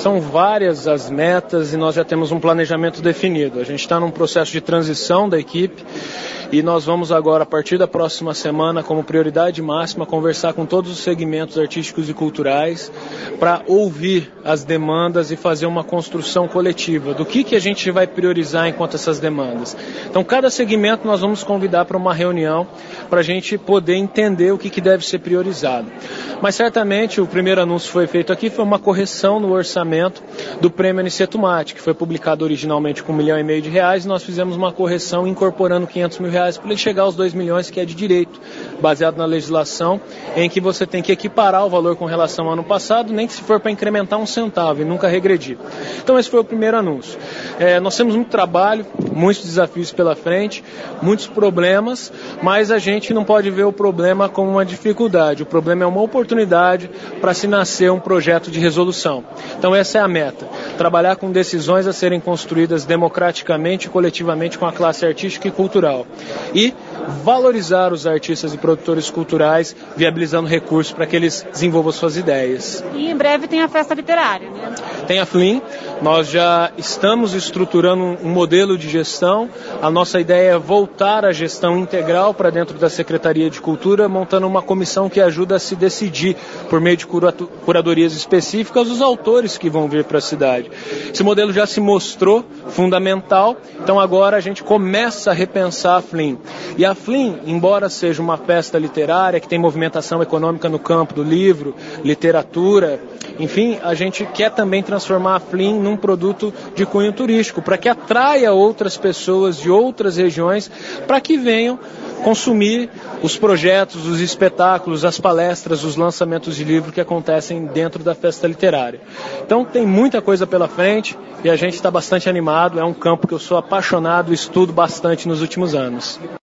São várias as metas e nós já temos um planejamento definido. A gente está num processo de transição da equipe e nós vamos agora, a partir da próxima semana, como prioridade máxima, conversar com todos os segmentos artísticos e culturais para ouvir as demandas e fazer uma construção coletiva do que a gente vai priorizar enquanto essas demandas. Então, cada segmento nós vamos convidar para uma reunião para a gente poder entender o que deve ser priorizado. Mas certamente o primeiro anúncio que foi feito aqui foi uma correção no orçamento do Prêmio Aniceto Matti, que foi publicado originalmente com R$1,5 milhão e nós fizemos uma correção incorporando R$500 mil para ele chegar aos R$2 milhões, que é de direito, baseado na legislação, em que você tem que equiparar o valor com relação ao ano passado, nem que se for para incrementar um centavo e nunca regredir. Então esse foi o primeiro anúncio. Nós temos muito trabalho, muitos desafios pela frente, muitos problemas, mas a gente não pode ver o problema como uma dificuldade. O problema é uma oportunidade para se nascer um projeto de resolução. Então essa é a meta, trabalhar com decisões a serem construídas democraticamente e coletivamente com a classe artística e cultural. E valorizar os artistas e produtores culturais, viabilizando recursos para que eles desenvolvam suas ideias. E em breve tem a festa literária, né? Tem a FLIM, nós já estamos estruturando um modelo de gestão. A nossa ideia é voltar à gestão integral para dentro da Secretaria de Cultura, montando uma comissão que ajuda a se decidir, por meio de curadorias específicas, os autores que vão vir para a cidade. Esse modelo já se mostrou fundamental, então agora a gente começa a repensar a FLIM. E a FLIM, embora seja uma festa literária que tem movimentação econômica no campo do livro, literatura, enfim, a gente quer também transformar a FLIM num produto de cunho turístico, para que atraia outras pessoas de outras regiões para que venham consumir os projetos, os espetáculos, as palestras, os lançamentos de livro que acontecem dentro da festa literária. Então tem muita coisa pela frente e a gente está bastante animado, é um campo que eu sou apaixonado e estudo bastante nos últimos anos.